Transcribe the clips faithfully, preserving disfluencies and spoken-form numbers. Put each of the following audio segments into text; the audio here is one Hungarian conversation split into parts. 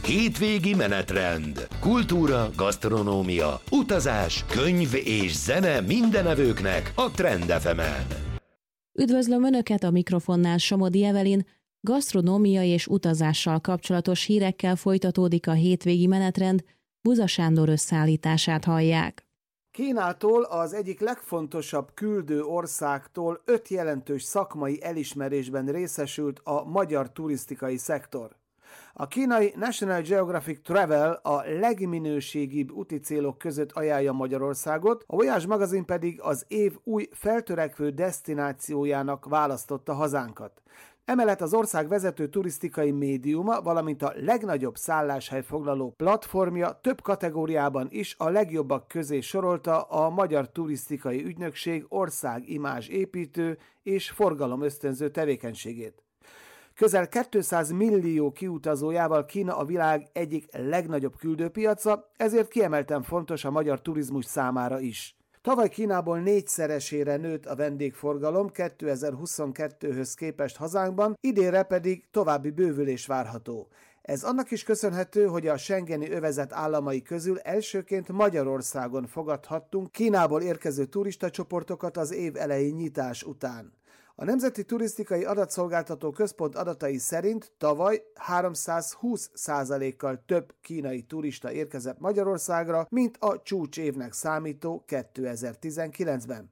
Hétvégi menetrend. Kultúra, gasztronómia, utazás, könyv és zene mindenevőknek a Trend ef emen. Üdvözlöm Önöket, a mikrofonnál Somodi Evelin. Gasztronómia és utazással kapcsolatos hírekkel folytatódik a hétvégi menetrend, Buza Sándor összeállítását hallják. Kínától, az egyik legfontosabb küldő országtól öt jelentős szakmai elismerésben részesült a magyar turisztikai szektor. A kínai National Geographic Travel a legminőségibb úti célok között ajánlja Magyarországot, a Voyage magazin pedig az év új feltörekvő desztinációjának választotta hazánkat. Emellett az ország vezető turisztikai médiuma, valamint a legnagyobb szálláshely foglaló platformja több kategóriában is a legjobbak közé sorolta a Magyar Turisztikai Ügynökség országimázs építő és forgalomösztönző tevékenységét. Közel kétszáz millió kiutazójával Kína a világ egyik legnagyobb küldőpiaca, ezért kiemelten fontos a magyar turizmus számára is. Tavaly Kínából négyszeresére nőtt a vendégforgalom kétezer-huszonkettőhöz képest hazánkban, idénre pedig további bővülés várható. Ez annak is köszönhető, hogy a schengeni övezet államai közül elsőként Magyarországon fogadhattunk Kínából érkező turistacsoportokat az év elejé nyitás után. A Nemzeti Turisztikai Adatszolgáltató Központ adatai szerint tavaly háromszázhúsz százalékkal több kínai turista érkezett Magyarországra, mint a csúcsévnek számító kétezer-tizenkilencben.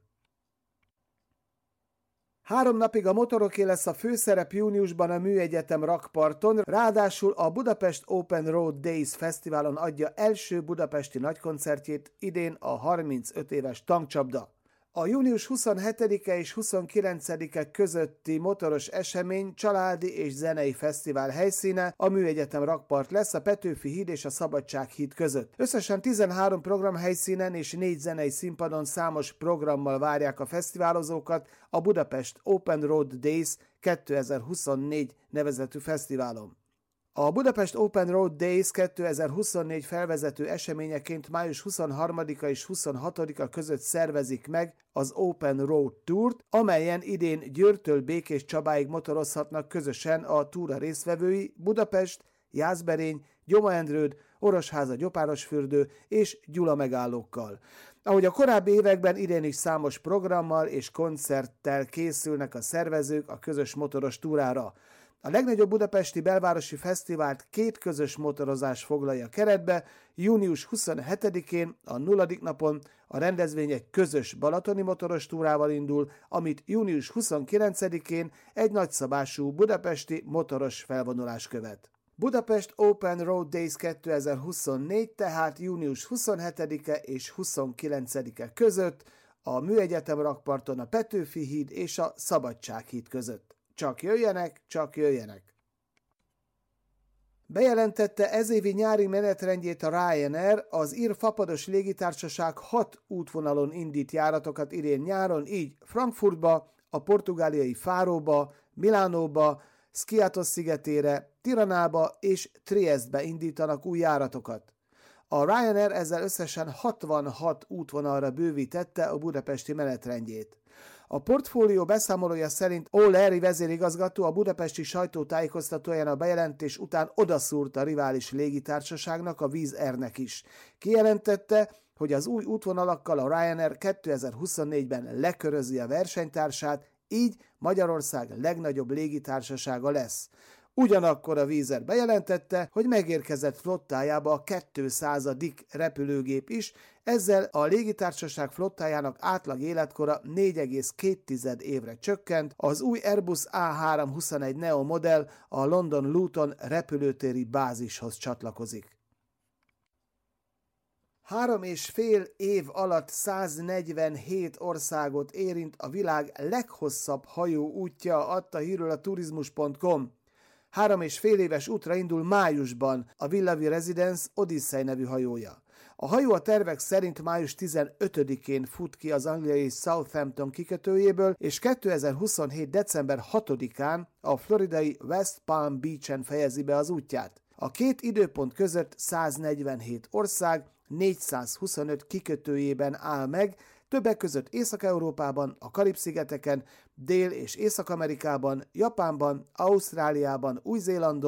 Három napig a motoroké lesz a főszerep júniusban a Műegyetem rakparton, ráadásul a Budapest Open Road Days Fesztiválon adja első budapesti nagykoncertjét idén a harmincöt éves tankcsapda. A június huszonhetedike és huszonkilencedike közötti motoros esemény családi és zenei fesztivál helyszíne, a Műegyetem rakpart lesz a Petőfi híd és a Szabadsághíd között. Összesen tizenhárom programhelyszínen és négy zenei színpadon számos programmal várják a fesztiválozókat a Budapest Open Road Days kétezer-huszonnégy nevezetű fesztiválon. A Budapest Open Road Days kétezer-huszonnégy felvezető eseményeként május huszonharmadika és huszonhatodika között szervezik meg az Open Road Tourt, amelyen idén Győrtől Békéscsabáig motorozhatnak közösen a túra résztvevői Budapest, Jászberény, Gyoma-Endrőd, Orosháza-Gyopárosfürdő és Gyula megállókkal. Ahogy a korábbi években, idén is számos programmal és koncerttel készülnek a szervezők a közös motoros túrára. A legnagyobb budapesti belvárosi fesztivált két közös motorozás foglalja keretbe. Június huszonhetedikén, a nulladik napon a rendezvény egy közös balatoni motoros túrával indul, amit június huszonkilencedikén egy nagyszabású budapesti motoros felvonulás követ. Budapest Open Road Days kétezer-huszonnégy tehát június huszonhetedike és huszonkilencedike között a Műegyetem rakparton a Petőfi híd és a Szabadsághíd között. Csak jöjjenek, csak jöjjenek! Bejelentette ezévi nyári menetrendjét a Ryanair, az ír fapados légitársaság hat útvonalon indít járatokat idén nyáron, így Frankfurtba, a portugáliai Fáróba, Milánóba, Skiathos szigetére, Tiranába és Triestbe indítanak új járatokat. A Ryanair ezzel összesen hatvanhat útvonalra bővítette a budapesti menetrendjét. A portfólió beszámolója szerint O'Leary vezérigazgató a budapesti sajtótájékoztatóján a bejelentés után odaszúrt a rivális légitársaságnak, a Wizz Airnek is. Kijelentette, hogy az új útvonalakkal a Ryanair kétezer-huszonnégyben lekörözi a versenytársát, így Magyarország legnagyobb légitársasága lesz. Ugyanakkor a Wizz Air bejelentette, hogy megérkezett flottájába a kétszázadik repülőgép is, ezzel a légitársaság flottájának átlag életkora négy egész két évre csökkent, az új Airbus á háromszázhuszonegy neo modell a London Luton repülőtéri bázishoz csatlakozik. Három és fél év alatt száznegyvenhét országot érint a világ leghosszabb hajó útja, adta hírül a turizmus pont com. Három és fél éves útra indul májusban a Villavi Residence Odyssey nevű hajója. A hajó a tervek szerint május tizenötödikén fut ki az angliai Southampton kikötőjéből, és kétezer-huszonhét december hatodikán a floridai West Palm Beach-en fejezi be az útját. A két időpont között száznegyvenhét ország négyszázhuszonöt kikötőjében áll meg, többek között Észak-Európában, a Karib-szigeteken, Dél- és Észak-Amerikában, Japánban, Ausztráliában, Új-Zélandon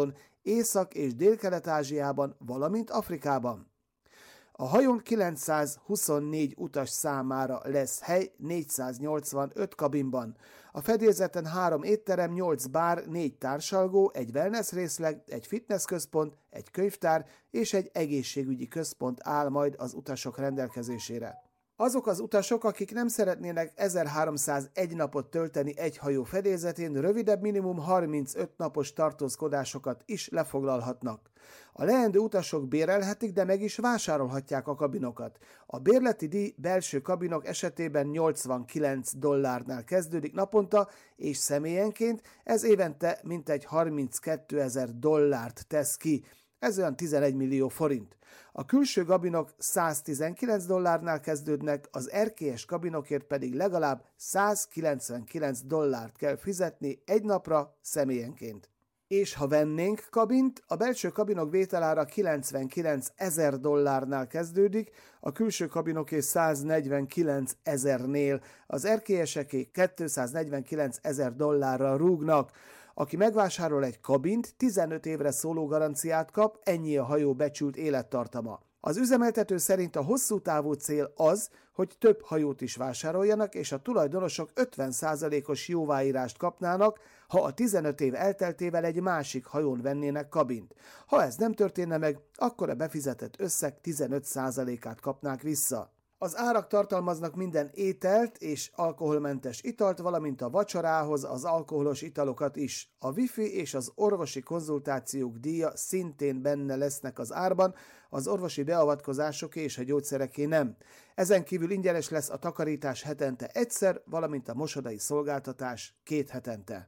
Észak- és Dél-Kelet-Ázsiában, valamint Afrikában. A hajón kilencszázhuszonnégy utas számára lesz hely négyszáznyolcvanöt kabinban. A fedélzeten három étterem, nyolc bár, négy társalgó, egy wellness részleg, egy fitnessközpont, egy könyvtár és egy egészségügyi központ áll majd az utasok rendelkezésére. Azok az utasok, akik nem szeretnének ezerháromszázegy napot tölteni egy hajó fedélzetén, rövidebb minimum harmincöt napos tartózkodásokat is lefoglalhatnak. A leendő utasok bérelhetik, de meg is vásárolhatják a kabinokat. A bérleti díj belső kabinok esetében nyolcvankilenc dollárnál kezdődik naponta, és személyenként ez évente mintegy harminckétezer dollárt tesz ki. Ez olyan tizenegy millió forint. A külső kabinok száztizenkilenc dollárnál kezdődnek, az erkélyes kabinokért pedig legalább százkilencvenkilenc dollárt kell fizetni egy napra személyenként. És ha vennénk kabint, a belső kabinok vételára kilencvenkilencezer dollárnál kezdődik, a külső kabinoké száznegyvenkilencezernél, az erkélyeseké kétszáznegyvenkilencezer dollárra rúgnak. Aki megvásárol egy kabint, tizenöt évre szóló garanciát kap, ennyi a hajó becsült élettartama. Az üzemeltető szerint a hosszú távú cél az, hogy több hajót is vásároljanak, és a tulajdonosok ötven százalékos jóváírást kapnának, ha a tizenöt év elteltével egy másik hajón vennének kabint. Ha ez nem történne meg, akkor a befizetett összeg tizenöt százalékát kapnák vissza. Az árak tartalmaznak minden ételt és alkoholmentes italt, valamint a vacsorához az alkoholos italokat is. A wifi és az orvosi konzultációk díja szintén benne lesznek az árban, az orvosi beavatkozásoké és a gyógyszereké nem. Ezen kívül ingyenes lesz a takarítás hetente egyszer, valamint a mosodai szolgáltatás két hetente.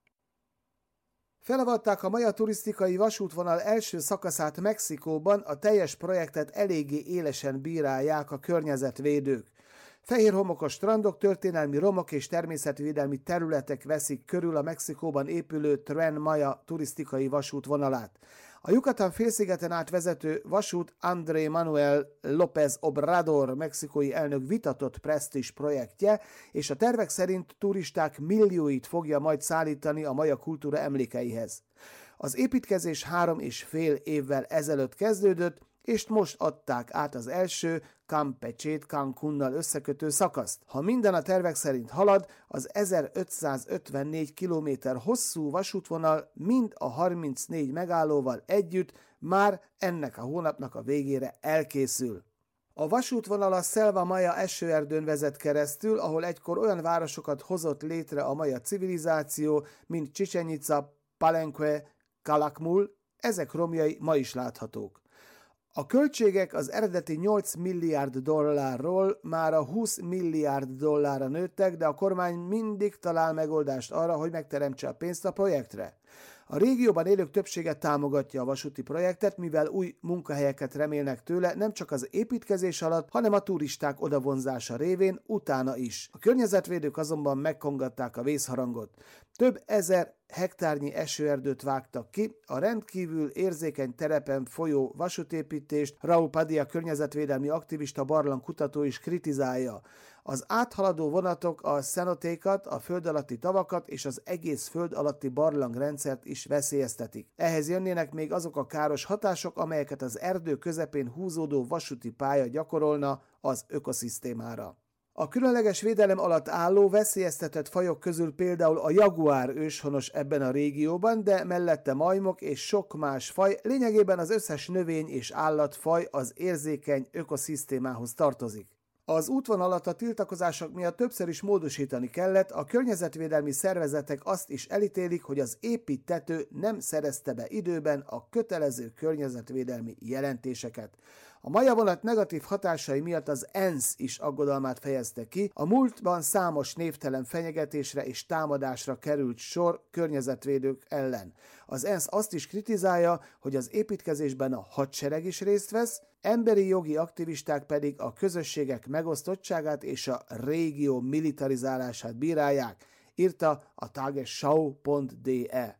Felavatták a Maya turisztikai vasútvonal első szakaszát Mexikóban, a teljes projektet eléggé élesen bírálják a környezetvédők. Fehér homokos strandok, történelmi romok és természetvédelmi területek veszik körül a Mexikóban épülő Tren Maya turisztikai vasútvonalát. A Yucatán félszigeten át vezető vasút Andrés Manuel López Obrador mexikói elnök vitatott presztízs projektje, és a tervek szerint turisták millióit fogja majd szállítani a maja kultúra emlékeihez. Az építkezés három és fél évvel ezelőtt kezdődött, és most adták át az első Campeche-t Cancunnal összekötő szakaszt. Ha minden a tervek szerint halad, az ezerötszázötvennégy kilométer hosszú vasútvonal mind a harmincnégy megállóval együtt már ennek a hónapnak a végére elkészül. A vasútvonal a Selva Maya esőerdőn vezet keresztül, ahol egykor olyan városokat hozott létre a maja civilizáció, mint Chichén Itzá, Palenque, Calakmul, ezek romjai ma is láthatók. A költségek az eredeti nyolc milliárd dollárról már a húsz milliárd dollárra nőttek, de a kormány mindig talál megoldást arra, hogy megteremtse a pénzt a projektre. A régióban élők többsége támogatja a vasúti projektet, mivel új munkahelyeket remélnek tőle nem csak az építkezés alatt, hanem a turisták odavonzása révén utána is. A környezetvédők azonban megkongatták a vészharangot. Több ezer hektárnyi esőerdőt vágtak ki, a rendkívül érzékeny terepen folyó vasútépítést Raúl Padilla környezetvédelmi aktivista barlangkutató is kritizálja. Az áthaladó vonatok a cenotékat, a föld alatti tavakat és az egész föld alatti barlangrendszert is veszélyeztetik. Ehhez jönnének még azok a káros hatások, amelyeket az erdő közepén húzódó vasúti pálya gyakorolna az ökoszisztémára. A különleges védelem alatt álló veszélyeztetett fajok közül például a jaguár őshonos ebben a régióban, de mellette majmok és sok más faj, lényegében az összes növény és állatfaj az érzékeny ökoszisztémához tartozik. Az útvonalat a tiltakozások miatt többször is módosítani kellett, a környezetvédelmi szervezetek azt is elítélik, hogy az építtető nem szerezte be időben a kötelező környezetvédelmi jelentéseket. A Maya vonat negatív hatásai miatt az ENSZ is aggodalmát fejezte ki, a múltban számos névtelen fenyegetésre és támadásra került sor környezetvédők ellen. Az ENSZ azt is kritizálja, hogy az építkezésben a hadsereg is részt vesz, emberi jogi aktivisták pedig a közösségek megosztottságát és a régió militarizálását bírálják, írta a tagesschau pont de.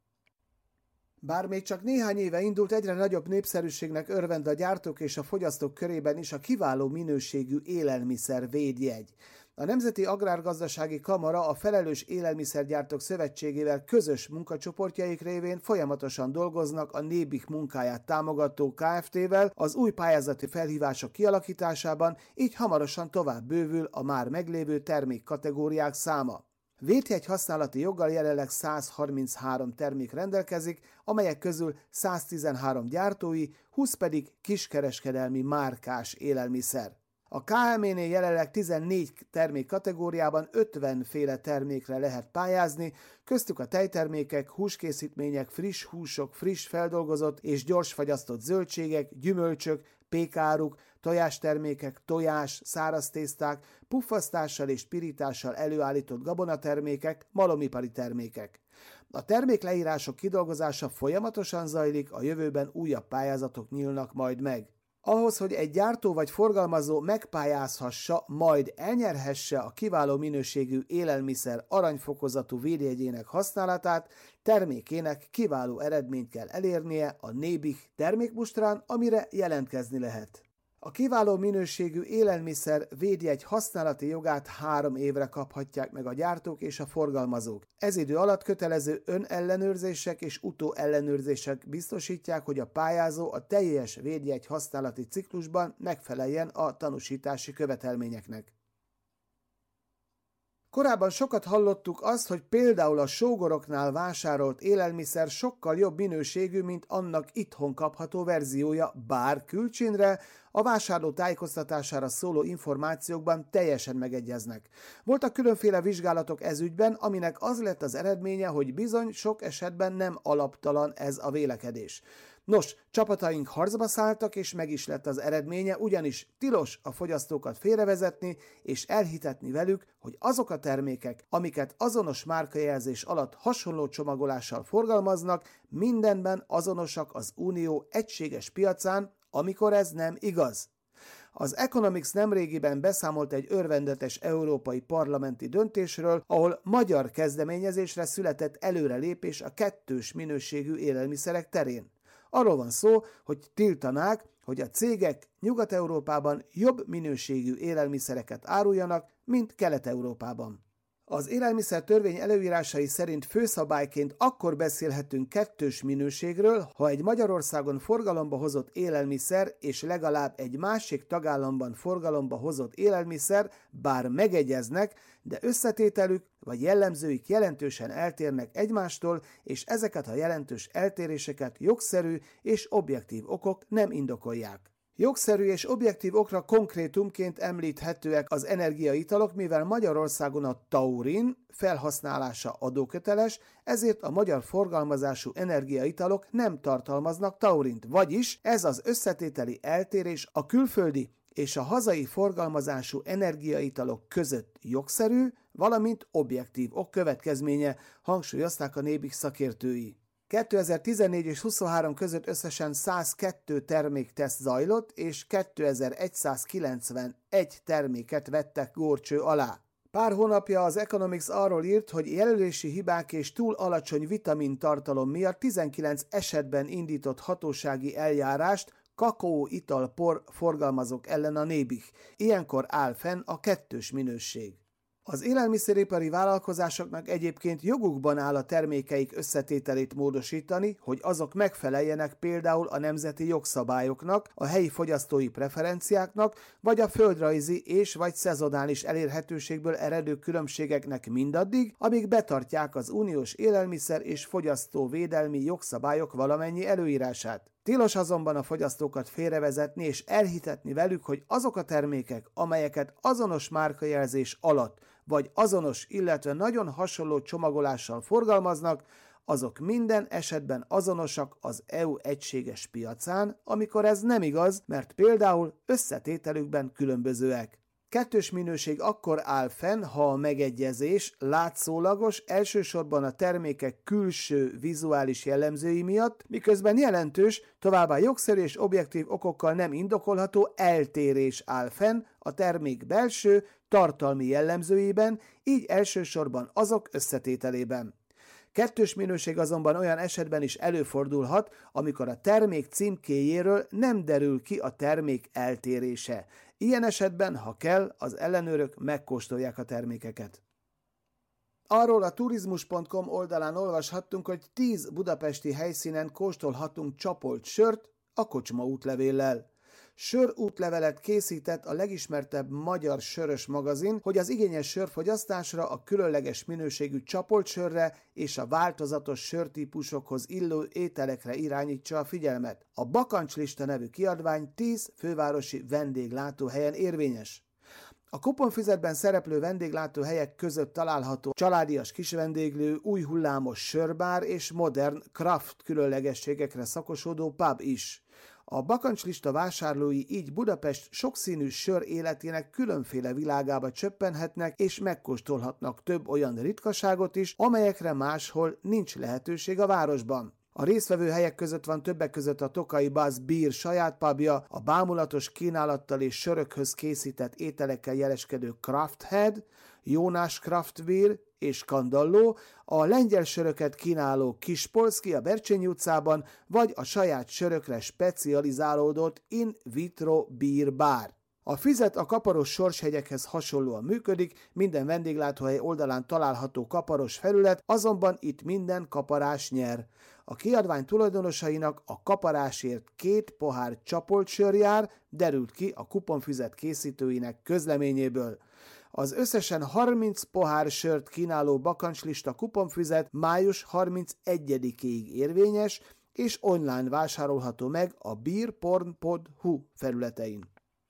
Bár még csak néhány éve indult, egyre nagyobb népszerűségnek örvend a gyártók és a fogyasztók körében is a kiváló minőségű élelmiszer védjegy. A Nemzeti Agrárgazdasági Kamara a Felelős Élelmiszergyártók Szövetségével közös munkacsoportjaik révén folyamatosan dolgoznak a Nébik munkáját támogató Kft-vel az új pályázati felhívások kialakításában, így hamarosan tovább bővül a már meglévő termékkategóriák száma. Védjegy használati joggal jelenleg száz harminchárom termék rendelkezik, amelyek közül száztizenhárom gyártói, húsz pedig kiskereskedelmi márkás élelmiszer. A ká em é-nél jelenleg tizennégy termék kategóriában ötven féle termékre lehet pályázni, köztük a tejtermékek, húskészítmények, friss húsok, friss feldolgozott és gyorsfagyasztott zöldségek, gyümölcsök, pékáruk, tojástermékek, tojás, száraztészták, puffasztással és pirítással előállított gabonatermékek, malomipari termékek. A termékleírások kidolgozása folyamatosan zajlik, a jövőben újabb pályázatok nyílnak majd meg. Ahhoz, hogy egy gyártó vagy forgalmazó megpályázhassa, majd elnyerhesse a kiváló minőségű élelmiszer aranyfokozatú védjegyének használatát, termékének kiváló eredményt kell elérnie a Nébik termékmustrán, amire jelentkezni lehet. A kiváló minőségű élelmiszer védjegy használati jogát három évre kaphatják meg a gyártók és a forgalmazók. Ez idő alatt kötelező önellenőrzések és utóellenőrzések biztosítják, hogy a pályázó a teljes védjegy használati ciklusban megfeleljen a tanúsítási követelményeknek. Korábban sokat hallottuk azt, hogy például a sógoroknál vásárolt élelmiszer sokkal jobb minőségű, mint annak itthon kapható verziója, bár külcsínre a vásárló tájékoztatására szóló információkban teljesen megegyeznek. Voltak különféle vizsgálatok ez ügyben, aminek az lett az eredménye, hogy bizony sok esetben nem alaptalan ez a vélekedés. Nos, csapataink harcba szálltak, és meg is lett az eredménye, ugyanis tilos a fogyasztókat félrevezetni, és elhitetni velük, hogy azok a termékek, amiket azonos márkajelzés alatt hasonló csomagolással forgalmaznak, mindenben azonosak az Unió egységes piacán, amikor ez nem igaz. Az Economics nemrégiben beszámolt egy örvendetes európai parlamenti döntésről, ahol magyar kezdeményezésre született előrelépés a kettős minőségű élelmiszerek terén. Arról van szó, hogy tiltanák, hogy a cégek Nyugat-Európában jobb minőségű élelmiszereket áruljanak, mint Kelet-Európában. Az élelmiszertörvény előírásai szerint főszabályként akkor beszélhetünk kettős minőségről, ha egy Magyarországon forgalomba hozott élelmiszer és legalább egy másik tagállamban forgalomba hozott élelmiszer bár megegyeznek, de összetételük vagy jellemzőik jelentősen eltérnek egymástól, és ezeket a jelentős eltéréseket jogszerű és objektív okok nem indokolják. Jogszerű és objektív okra konkrétumként említhetőek az energiaitalok, mivel Magyarországon a taurin felhasználása adóköteles, ezért a magyar forgalmazású energiaitalok nem tartalmaznak taurint, vagyis ez az összetételi eltérés a külföldi és a hazai forgalmazású energiaitalok között jogszerű, valamint objektív ok következménye, hangsúlyozták a Nébik szakértői. kétezer-tizennégy és huszonhárom között összesen száz kettő termékteszt zajlott, és kétezer-százkilencvenegy terméket vettek górcső alá. Pár hónapja az Economics arról írt, hogy jelölési hibák és túl alacsony vitamintartalom miatt tizenkilenc esetben indított hatósági eljárást kakaóitalpor forgalmazók ellen a Nébik. Ilyenkor áll fenn a kettős minőség. Az élelmiszeripari vállalkozásoknak egyébként jogukban áll a termékeik összetételét módosítani, hogy azok megfeleljenek például a nemzeti jogszabályoknak, a helyi fogyasztói preferenciáknak, vagy a földrajzi és vagy szezonális elérhetőségből eredő különbségeknek mindaddig, amíg betartják az uniós élelmiszer és fogyasztóvédelmi jogszabályok valamennyi előírását. Tilos azonban a fogyasztókat félrevezetni és elhitetni velük, hogy azok a termékek, amelyeket azonos márkajelzés alatt, vagy azonos, illetve nagyon hasonló csomagolással forgalmaznak, azok minden esetben azonosak az é u egységes piacán, amikor ez nem igaz, mert például összetételükben különbözőek. Kettős minőség akkor áll fenn, ha a megegyezés látszólagos, elsősorban a termékek külső vizuális jellemzői miatt, miközben jelentős, továbbá jogszerű és objektív okokkal nem indokolható eltérés áll fenn a termék belső, tartalmi jellemzőiben, így elsősorban azok összetételében. Kettős minőség azonban olyan esetben is előfordulhat, amikor a termék címkéjéről nem derül ki a termék eltérése. Ilyen esetben, ha kell, az ellenőrök megkóstolják a termékeket. Arról a turizmus pont com oldalán olvashattunk, hogy tíz budapesti helyszínen kóstolhatunk csapolt sört a kocsma útlevéllel. Sör útlevelet készített a legismertebb magyar sörös magazin, hogy az igényes sörfogyasztásra, a különleges minőségű csapolt sörre és a változatos sörtípusokhoz illő ételekre irányítsa a figyelmet. A Bakancslista nevű kiadvány tíz fővárosi vendéglátóhelyen érvényes. A kuponfüzetben szereplő vendéglátóhelyek között található családias kisvendéglő, új hullámos sörbár és modern craft különlegességekre szakosodó pub is. A bakancslista vásárlói így Budapest sokszínű sör életének különféle világába csöppenhetnek és megkóstolhatnak több olyan ritkaságot is, amelyekre máshol nincs lehetőség a városban. A résztvevő helyek között van többek között a Tokai Buzz Beer saját pubja, a bámulatos kínálattal és sörökhöz készített ételekkel jeleskedő Craft Head, Jónás Craft Beer és Kandalló, a lengyel söröket kínáló Kispolszki a Bercsényi utcában, vagy a saját sörökre specializálódott In Vitro Beer Bar. A füzet a kaparos sorshegyekhez hasonlóan működik, minden vendéglátóhely oldalán található kaparos felület, azonban itt minden kaparás nyer. A kiadvány tulajdonosainak a kaparásért két pohár csapolt sör jár, derült ki a kuponfüzet készítőinek közleményéből. Az összesen harminc pohár sört kínáló bakancslista kuponfüzet május harmincegyedikéig érvényes, és online vásárolható meg a beerporn pont hu felületein.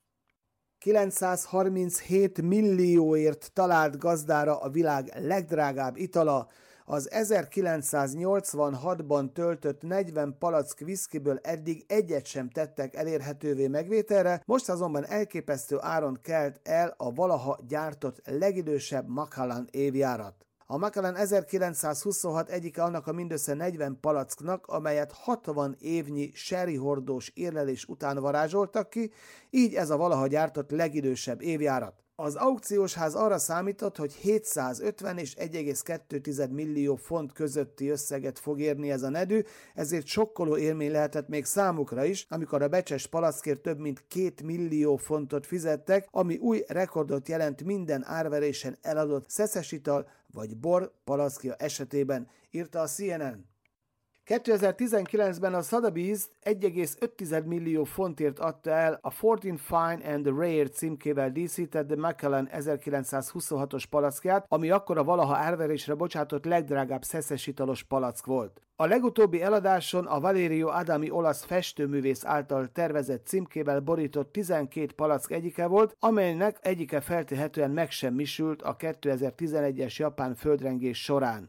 kilencszázharminchét millióért talált gazdára a világ legdrágább itala. Az ezerkilencszáznyolcvanhatban töltött negyven palack viszkiből eddig egyet sem tettek elérhetővé megvételre, most azonban elképesztő áron kelt el a valaha gyártott legidősebb Macallan évjárat. A Macallan ezerkilencszázhuszonhat egyike annak a mindössze negyven palacknak, amelyet hatvan évnyi sherry hordós érlelés után varázsoltak ki, így ez a valaha gyártott legidősebb évjárat. Az aukciós ház arra számított, hogy hétszázötven és egy egész kettő millió font közötti összeget fog érni ez a nedű, ezért sokkoló élmény lehetett még számukra is, amikor a becses palackért több mint két millió fontot fizettek, ami új rekordot jelent minden árverésen eladott szeszes ital vagy bor palackja esetében, írta a C N N. kétezer-tizenkilencben a Sotheby's egy egész öt millió fontért adta el a fourteen Fine and Rare címkével díszített The Macallan ezerkilencszázhuszonhatos palackját, ami akkor a valaha árverésre bocsátott legdrágább szeszes italos palack volt. A legutóbbi eladáson a Valerio Adami olasz festőművész által tervezett címkével borított tizenkét palack egyike volt, amelynek egyike feltehetően megsemmisült a kétezer-tizenegyes japán földrengés során.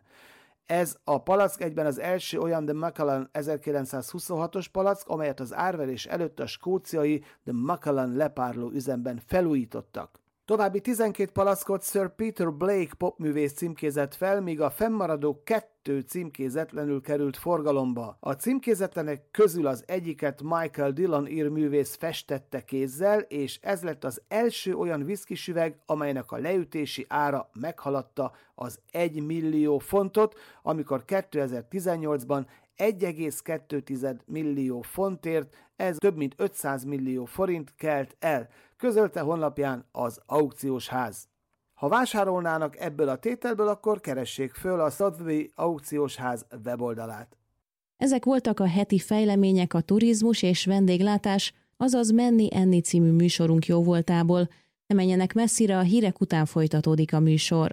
Ez a palack egyben az első olyan The Macallan ezerkilencszázhuszonhatos palack, amelyet az árverés előtt a skóciai The Macallan lepárló üzemben felújítottak. További tizenkét palackot Sir Peter Blake popművész címkézett fel, míg a fennmaradó kettő címkézetlenül került forgalomba. A címkézetlenek közül az egyiket Michael Dillon írművész festette kézzel, és ez lett az első olyan viszkisüveg, amelynek a leütési ára meghaladta az egy millió fontot, amikor kétezer-tizennyolcban egy egész kettő millió fontért, ez több mint ötszáz millió forint kelt el, közölte honlapján az aukciós ház. Ha vásárolnának ebből a tételből, akkor keressék föl a Sotheby's aukciós ház weboldalát. Ezek voltak a heti fejlemények a turizmus és vendéglátás, azaz Menni-enni című műsorunk jóvoltából. Ne menjenek messzire, a hírek után folytatódik a műsor.